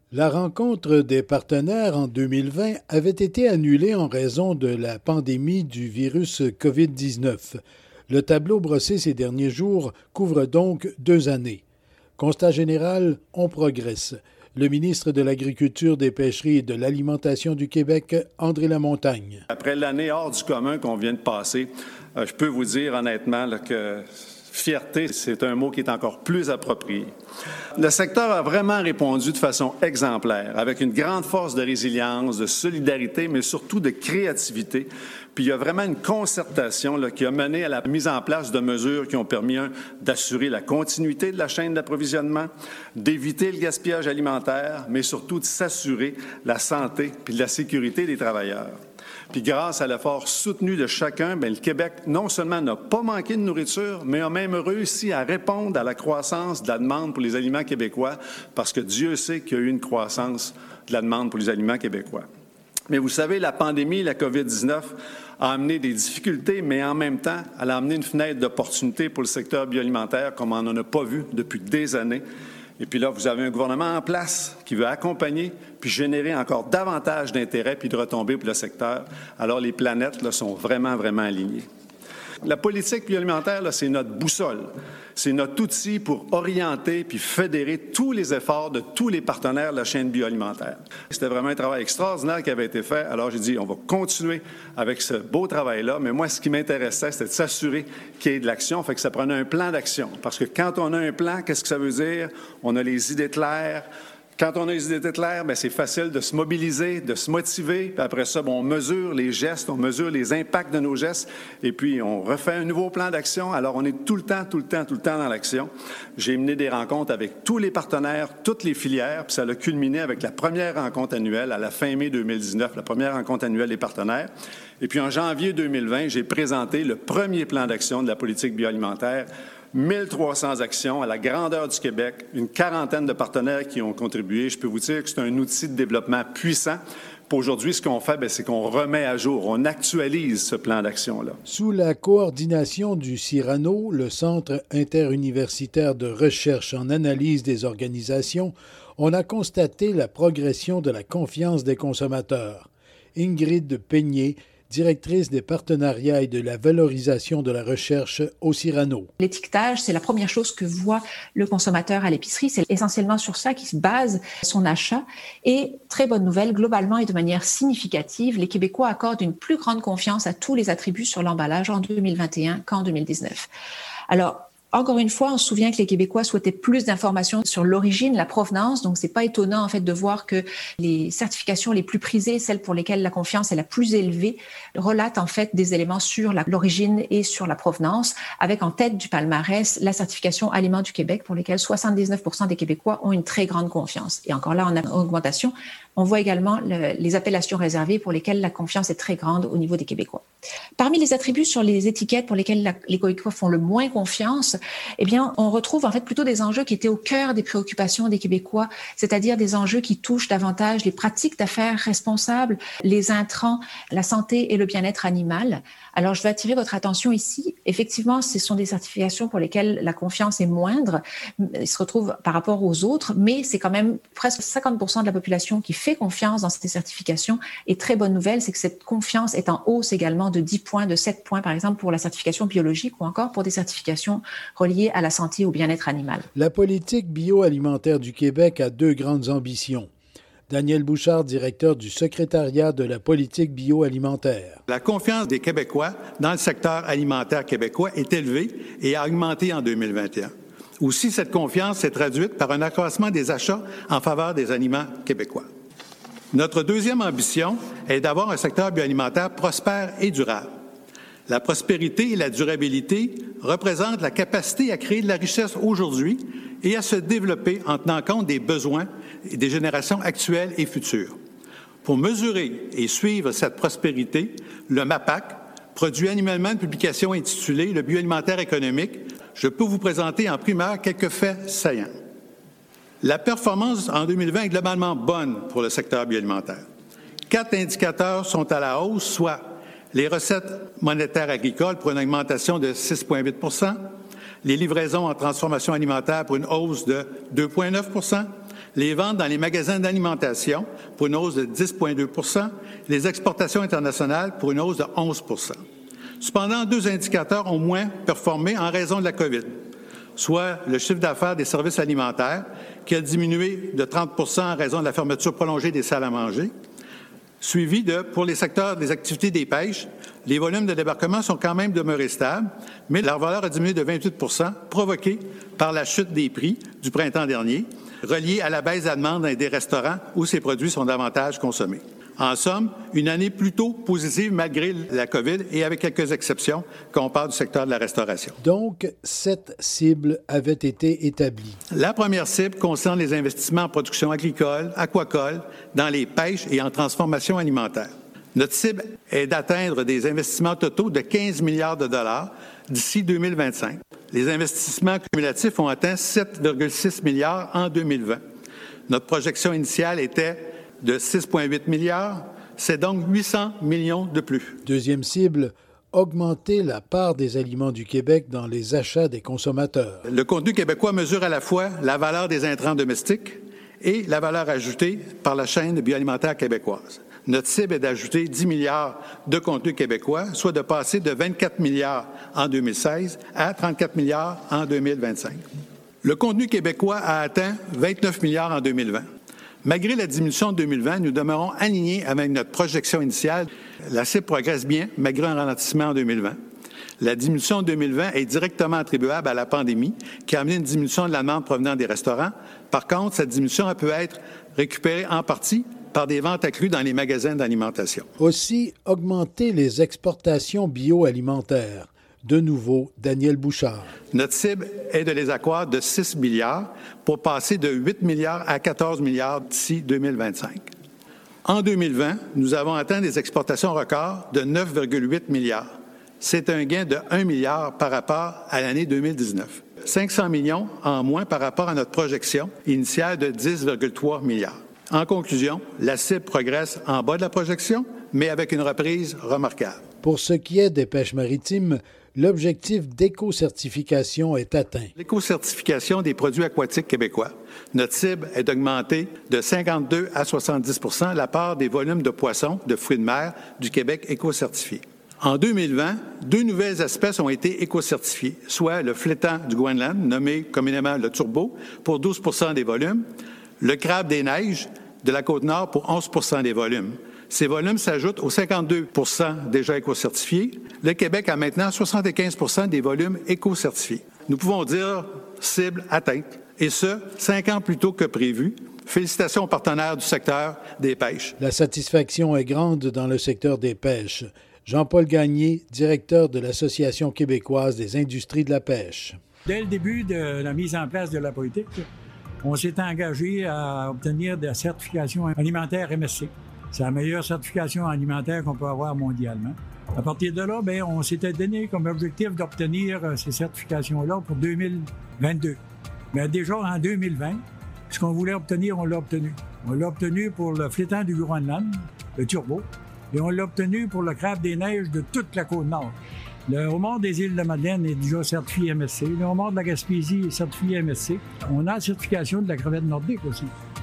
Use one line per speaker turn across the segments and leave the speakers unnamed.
La rencontre des partenaires en 2020 avait été annulée en raison de la pandémie du virus COVID-19. Le tableau brossé ces derniers jours couvre donc 2 années. Constat général, on progresse. Le ministre de l'Agriculture, des Pêcheries et de l'Alimentation du Québec, André Lamontagne.
Après l'année hors du commun qu'on vient de passer, je peux vous dire honnêtement que fierté, c'est un mot qui est encore plus approprié. Le secteur a vraiment répondu de façon exemplaire, avec une grande force de résilience, de solidarité, mais surtout de créativité. Puis il y a vraiment une concertation qui a mené à la mise en place de mesures qui ont permis, d'assurer la continuité de la chaîne d'approvisionnement, d'éviter le gaspillage alimentaire, mais surtout de s'assurer la santé puis de la sécurité des travailleurs. Puis grâce à l'effort soutenu de chacun, le Québec non seulement n'a pas manqué de nourriture, mais a même réussi à répondre à la croissance de la demande pour les aliments québécois, parce que Dieu sait qu'il y a eu une croissance de la demande pour les aliments québécois. Mais vous savez, la pandémie, la COVID-19, a amené des difficultés, mais en même temps, elle a amené une fenêtre d'opportunité pour le secteur bioalimentaire comme on n'en a pas vu depuis des années. Et puis là, vous avez un gouvernement en place qui veut accompagner puis générer encore davantage d'intérêt puis de retombées pour le secteur. Alors, les planètes sont vraiment, vraiment alignées. La politique bioalimentaire, c'est notre boussole. C'est notre outil pour orienter puis fédérer tous les efforts de tous les partenaires de la chaîne bioalimentaire. C'était vraiment un travail extraordinaire qui avait été fait. Alors, j'ai dit, on va continuer avec ce beau travail-là. Mais moi, ce qui m'intéressait, c'était de s'assurer qu'il y ait de l'action. Fait que ça prenait un plan d'action. Parce que quand on a un plan, qu'est-ce que ça veut dire? On a les idées claires. Quand on a les idées claires, c'est facile de se mobiliser, de se motiver. Puis après ça, on mesure les gestes, on mesure les impacts de nos gestes. Et puis, on refait un nouveau plan d'action. Alors, on est tout le temps dans l'action. J'ai mené des rencontres avec tous les partenaires, toutes les filières. Puis ça a culminé avec la première rencontre annuelle à la fin mai 2019, la première rencontre annuelle des partenaires. Et puis, en janvier 2020, j'ai présenté le premier plan d'action de la politique bioalimentaire. 1300 actions à la grandeur du Québec, une quarantaine de partenaires qui ont contribué. Je peux vous dire que c'est un outil de développement puissant. Pour aujourd'hui, ce qu'on fait, c'est qu'on remet à jour, on actualise ce plan d'action-là.
Sous la coordination du CIRANO, le Centre interuniversitaire de recherche en analyse des organisations, on a constaté la progression de la confiance des consommateurs. Ingrid Peigné, directrice des partenariats et de la valorisation de la recherche au CIRANO.
L'étiquetage, c'est la première chose que voit le consommateur à l'épicerie. C'est essentiellement sur ça qu'il se base son achat. Et très bonne nouvelle, globalement et de manière significative, les Québécois accordent une plus grande confiance à tous les attributs sur l'emballage en 2021 qu'en 2019. Alors, encore une fois, on se souvient que les Québécois souhaitaient plus d'informations sur l'origine, la provenance. Donc, c'est pas étonnant, en fait, de voir que les certifications les plus prisées, celles pour lesquelles la confiance est la plus élevée, relatent, en fait, des éléments sur l'origine et sur la provenance, avec en tête du palmarès la certification Aliments du Québec, pour lesquelles 79% des Québécois ont une très grande confiance. Et encore là, en augmentation. On voit également les appellations réservées pour lesquelles la confiance est très grande au niveau des Québécois. Parmi les attributs sur les étiquettes pour lesquels les Québécois font le moins confiance, eh bien, on retrouve en fait plutôt des enjeux qui étaient au cœur des préoccupations des Québécois, c'est-à-dire des enjeux qui touchent davantage les pratiques d'affaires responsables, les intrants, la santé et le bien-être animal. Alors, je vais attirer votre attention ici. Effectivement, ce sont des certifications pour lesquelles la confiance est moindre. Ils se retrouvent par rapport aux autres, mais c'est quand même presque 50% de la population qui fait confiance dans ces certifications. Et très bonne nouvelle, c'est que cette confiance est en hausse également de 10 points, de 7 points, par exemple, pour la certification biologique ou encore pour des certifications reliées à la santé et au bien-être animal.
La politique bioalimentaire du Québec a 2 grandes ambitions. Daniel Bouchard, directeur du secrétariat de la politique bioalimentaire.
La confiance des Québécois dans le secteur alimentaire québécois est élevée et a augmenté en 2021. Aussi, cette confiance s'est traduite par un accroissement des achats en faveur des aliments québécois. Notre deuxième ambition est d'avoir un secteur bioalimentaire prospère et durable. La prospérité et la durabilité représentent la capacité à créer de la richesse aujourd'hui et à se développer en tenant compte des besoins des générations actuelles et futures. Pour mesurer et suivre cette prospérité, le MAPAC produit annuellement une publication intitulée « Le bioalimentaire économique ». Je peux vous présenter en primeur quelques faits saillants. La performance en 2020 est globalement bonne pour le secteur bioalimentaire. 4 indicateurs sont à la hausse, soit les recettes monétaires agricoles pour une augmentation de 6,8 %, les livraisons en transformation alimentaire pour une hausse de 2,9 %, les ventes dans les magasins d'alimentation pour une hausse de 10,2 %, les exportations internationales pour une hausse de 11 %. Cependant, deux indicateurs ont moins performé en raison de la COVID, soit le chiffre d'affaires des services alimentaires, qui a diminué de 30 % en raison de la fermeture prolongée des salles à manger, suivi de, pour les secteurs des activités des pêches, les volumes de débarquement sont quand même demeurés stables, mais leur valeur a diminué de 28 %, provoquée par la chute des prix du printemps dernier, reliée à la baisse de la demande dans des restaurants où ces produits sont davantage consommés. En somme, une année plutôt positive malgré la COVID et avec quelques exceptions quand on parle du secteur de la restauration.
Donc, 7 cibles avaient été établies.
La première cible concerne les investissements en production agricole, aquacole, dans les pêches et en transformation alimentaire. Notre cible est d'atteindre des investissements totaux de 15 milliards de dollars d'ici 2025. Les investissements cumulatifs ont atteint 7,6 milliards en 2020. Notre projection initiale était de 6,8 milliards, c'est donc 800 millions de plus.
Deuxième cible, augmenter la part des aliments du Québec dans les achats des consommateurs.
Le contenu québécois mesure à la fois la valeur des intrants domestiques et la valeur ajoutée par la chaîne bioalimentaire québécoise. Notre cible est d'ajouter 10 milliards de contenu québécois, soit de passer de 24 milliards en 2016 à 34 milliards en 2025. Le contenu québécois a atteint 29 milliards en 2020. Malgré la diminution de 2020, nous demeurons alignés avec notre projection initiale. La cible progresse bien, malgré un ralentissement en 2020. La diminution de 2020 est directement attribuable à la pandémie, qui a amené une diminution de la demande provenant des restaurants. Par contre, cette diminution peut être récupérée en partie par des ventes accrues dans les magasins d'alimentation.
Aussi, augmenter les exportations bioalimentaires. De nouveau, Daniel Bouchard.
Notre cible est de les accroître de 6 milliards pour passer de 8 milliards à 14 milliards d'ici 2025. En 2020, nous avons atteint des exportations records de 9,8 milliards. C'est un gain de 1 milliard par rapport à l'année 2019. 500 millions en moins par rapport à notre projection initiale de 10,3 milliards. En conclusion, la cible progresse en bas de la projection, mais avec une reprise remarquable.
Pour ce qui est des pêches maritimes, l'objectif d'éco-certification est atteint.
L'éco-certification des produits aquatiques québécois. Notre cible est d'augmenter de 52 à 70 % la part des volumes de poissons, de fruits de mer du Québec éco-certifiés. En 2020, 2 nouvelles espèces ont été éco-certifiées, soit le flétan du Groenland, nommé communément le turbo, pour 12 % des volumes, le crabe des neiges de la Côte-Nord pour 11 % des volumes. Ces volumes s'ajoutent aux 52 % déjà éco-certifiés. Le Québec a maintenant 75 % des volumes éco-certifiés. Nous pouvons dire cible atteinte, et ce, 5 ans plus tôt que prévu. Félicitations aux partenaires du secteur des pêches.
La satisfaction est grande dans le secteur des pêches. Jean-Paul Gagné, directeur de l'Association québécoise des industries de la pêche.
Dès le début de la mise en place de la politique, on s'est engagé à obtenir de la certification alimentaire MSC. C'est la meilleure certification alimentaire qu'on peut avoir mondialement. À partir de là, on s'était donné comme objectif d'obtenir ces certifications-là pour 2022. Mais déjà en 2020, ce qu'on voulait obtenir, on l'a obtenu. On l'a obtenu pour le flétan du Groenland, le turbo, et on l'a obtenu pour le crabe des neiges de toute la Côte-Nord. Le homard des îles de Madeleine est déjà certifié MSC. Le homard de la Gaspésie est certifié MSC. On a la certification de la crevette nordique aussi.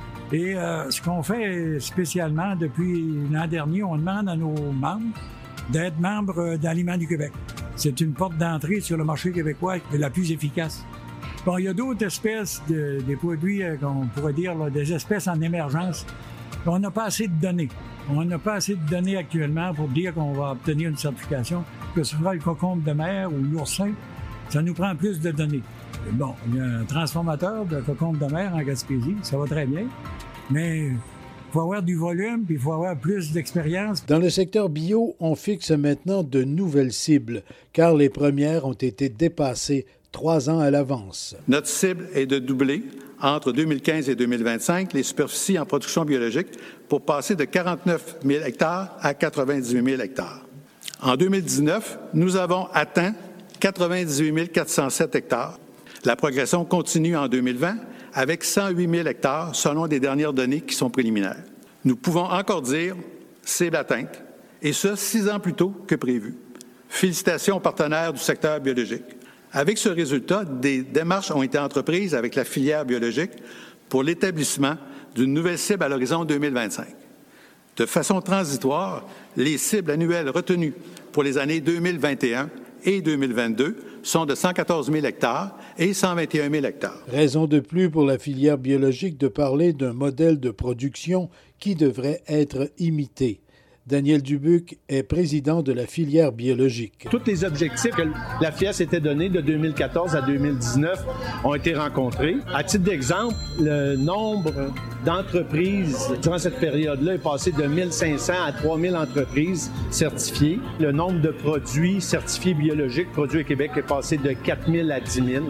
Et ce qu'on fait spécialement depuis l'an dernier, on demande à nos membres d'être membres d'Aliments du Québec. C'est une porte d'entrée sur le marché québécois la plus efficace. Bon, il y a d'autres espèces, des produits qu'on pourrait dire des espèces en émergence. On n'a pas assez de données. On n'a pas assez de données actuellement pour dire qu'on va obtenir une certification. Que ce soit le concombre de mer ou l'oursin, ça nous prend plus de données. Bon, il y a un transformateur de concombre de mer en Gaspésie, ça va très bien, mais il faut avoir du volume puis il faut avoir plus d'expérience.
Dans le secteur bio, on fixe maintenant de nouvelles cibles, car les premières ont été dépassées 3 ans à l'avance.
Notre cible est de doubler, entre 2015 et 2025, les superficies en production biologique pour passer de 49 000 hectares à 98 000 hectares. En 2019, nous avons atteint 98 407 hectares. La progression continue en 2020 avec 108 000 hectares selon les dernières données qui sont préliminaires. Nous pouvons encore dire cible atteinte, et ce, 6 ans plus tôt que prévu. Félicitations aux partenaires du secteur biologique. Avec ce résultat, des démarches ont été entreprises avec la filière biologique pour l'établissement d'une nouvelle cible à l'horizon 2025. De façon transitoire, les cibles annuelles retenues pour les années 2021 et 2022 sont de 114 000 hectares et 121 000 hectares.
Raison de plus pour la filière biologique de parler d'un modèle de production qui devrait être imité. Daniel Dubuc est président de la filière biologique.
Tous les objectifs que la FIA s'était donnés de 2014 à 2019 ont été rencontrés. À titre d'exemple, le nombre d'entreprises durant cette période-là est passé de 1 500 à 3 000 entreprises certifiées. Le nombre de produits certifiés biologiques produits au Québec est passé de 4 000 à 10 000.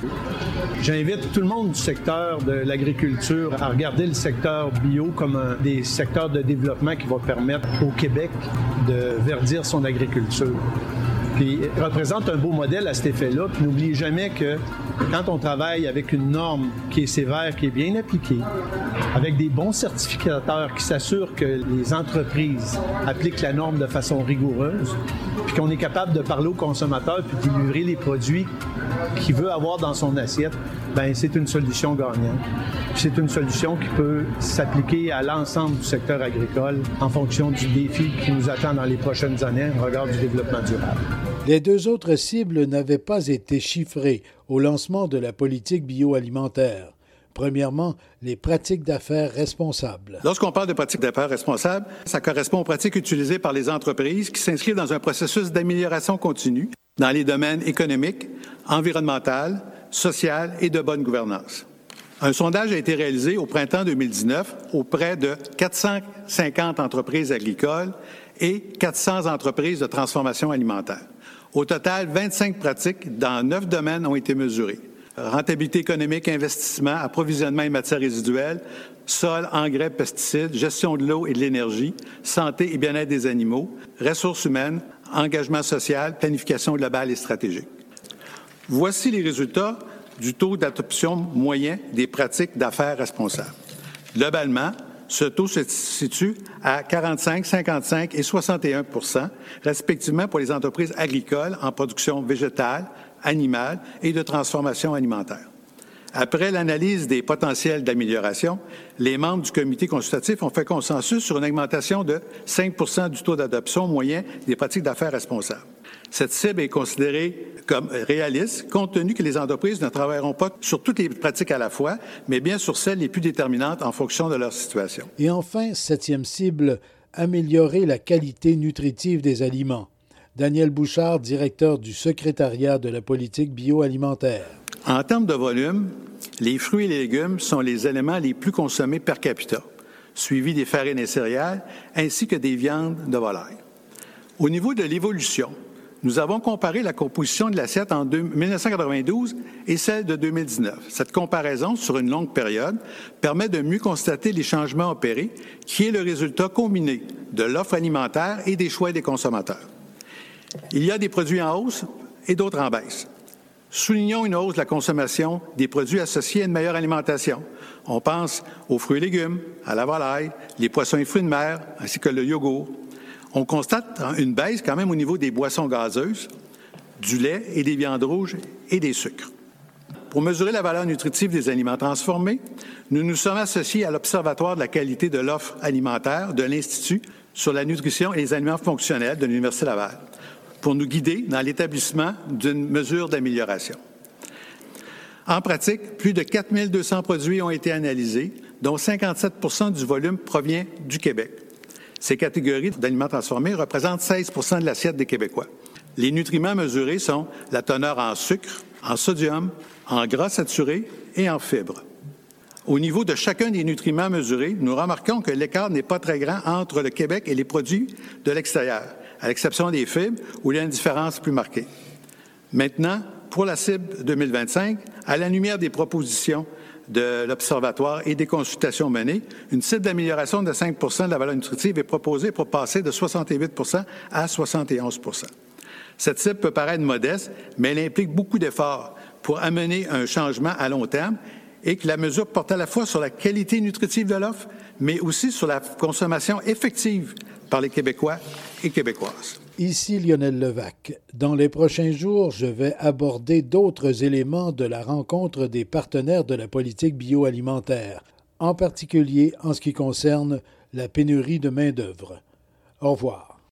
J'invite tout le monde du secteur de l'agriculture à regarder le secteur bio comme un des secteurs de développement qui va permettre au Québec de verdir son agriculture. Puis il représente un beau modèle à cet effet-là. Puis n'oubliez jamais que quand on travaille avec une norme qui est sévère, qui est bien appliquée, avec des bons certificateurs qui s'assurent que les entreprises appliquent la norme de façon rigoureuse, puis qu'on est capable de parler au consommateur puis de livrer les produits qu'il veut avoir dans son assiette, bien, c'est une solution gagnante. Puis c'est une solution qui peut s'appliquer à l'ensemble du secteur agricole en fonction du défi qui nous attend dans les prochaines années en regard du développement durable.
Les deux autres cibles n'avaient pas été chiffrées au lancement de la politique bioalimentaire. Premièrement, les pratiques d'affaires responsables.
Lorsqu'on parle de pratiques d'affaires responsables, ça correspond aux pratiques utilisées par les entreprises qui s'inscrivent dans un processus d'amélioration continue dans les domaines économiques, environnemental, social et de bonne gouvernance. Un sondage a été réalisé au printemps 2019 auprès de 450 entreprises agricoles et 400 entreprises de transformation alimentaire. Au total, 25 pratiques dans 9 domaines ont été mesurées. Rentabilité économique, investissement, approvisionnement et matières résiduelles, sol, engrais, pesticides, gestion de l'eau et de l'énergie, santé et bien-être des animaux, ressources humaines, engagement social, planification globale et stratégique. Voici les résultats du taux d'adoption moyen des pratiques d'affaires responsables. Globalement, ce taux se situe à 45, 55 et 61 %, respectivement pour les entreprises agricoles en production végétale, animale et de transformation alimentaire. Après l'analyse des potentiels d'amélioration, les membres du comité consultatif ont fait consensus sur une augmentation de 5 % du taux d'adoption moyen des pratiques d'affaires responsables. Cette cible est considérée comme réaliste, compte tenu que les entreprises ne travailleront pas sur toutes les pratiques à la fois, mais bien sur celles les plus déterminantes en fonction de leur situation.
Et enfin, 7e cible, améliorer la qualité nutritive des aliments. Daniel Bouchard, directeur du secrétariat de la politique bioalimentaire.
En termes de volume, les fruits et les légumes sont les éléments les plus consommés per capita, suivis des farines et céréales, ainsi que des viandes de volaille. Au niveau de l'évolution, nous avons comparé la composition de l'assiette en 1992 et celle de 2019. Cette comparaison, sur une longue période, permet de mieux constater les changements opérés, qui est le résultat combiné de l'offre alimentaire et des choix des consommateurs. Il y a des produits en hausse et d'autres en baisse. Soulignons une hausse de la consommation des produits associés à une meilleure alimentation. On pense aux fruits et légumes, à la volaille, les poissons et fruits de mer, ainsi que le yogourt. On constate une baisse quand même au niveau des boissons gazeuses, du lait et des viandes rouges et des sucres. Pour mesurer la valeur nutritive des aliments transformés, nous nous sommes associés à l'Observatoire de la qualité de l'offre alimentaire de l'Institut sur la nutrition et les aliments fonctionnels de l'Université Laval, pour nous guider dans l'établissement d'une mesure d'amélioration. En pratique, plus de 4 200 produits ont été analysés, dont 57 % du volume provient du Québec. Ces catégories d'aliments transformés représentent 16 % de l'assiette des Québécois. Les nutriments mesurés sont la teneur en sucre, en sodium, en gras saturés et en fibres. Au niveau de chacun des nutriments mesurés, nous remarquons que l'écart n'est pas très grand entre le Québec et les produits de l'extérieur, à l'exception des fibres, où il y a une différence plus marquée. Maintenant, pour la cible 2025, à la lumière des propositions de l'Observatoire et des consultations menées, une cible d'amélioration de 5 % de la valeur nutritive est proposée pour passer de 68 % à 71 %. Cette cible peut paraître modeste, mais elle implique beaucoup d'efforts pour amener un changement à long terme et que la mesure porte à la fois sur la qualité nutritive de l'offre, mais aussi sur la consommation effective par les Québécois et Québécoises.
Ici Lionel Levac. Dans les prochains jours, je vais aborder d'autres éléments de la rencontre des partenaires de la politique bioalimentaire, en particulier en ce qui concerne la pénurie de main-d'œuvre. Au revoir.